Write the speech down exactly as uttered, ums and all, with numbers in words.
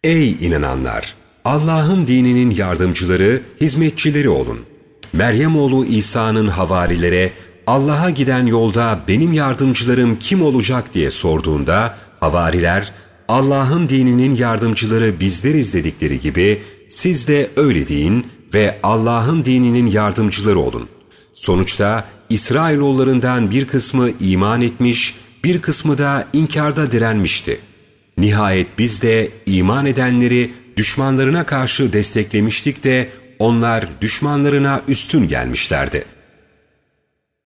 Ey inananlar! Allah'ın dininin yardımcıları, hizmetçileri olun. Meryem oğlu İsa'nın havarilere Allah'a giden yolda benim yardımcılarım kim olacak diye sorduğunda havariler Allah'ın dininin yardımcıları bizleriz dedikleri gibi siz de öyle deyin ve Allah'ın dininin yardımcıları olun. Sonuçta İsrailoğullarından bir kısmı iman etmiş, bir kısmı da inkarda direnmişti. Nihayet biz de iman edenleri düşmanlarına karşı desteklemiştik de onlar düşmanlarına üstün gelmişlerdi.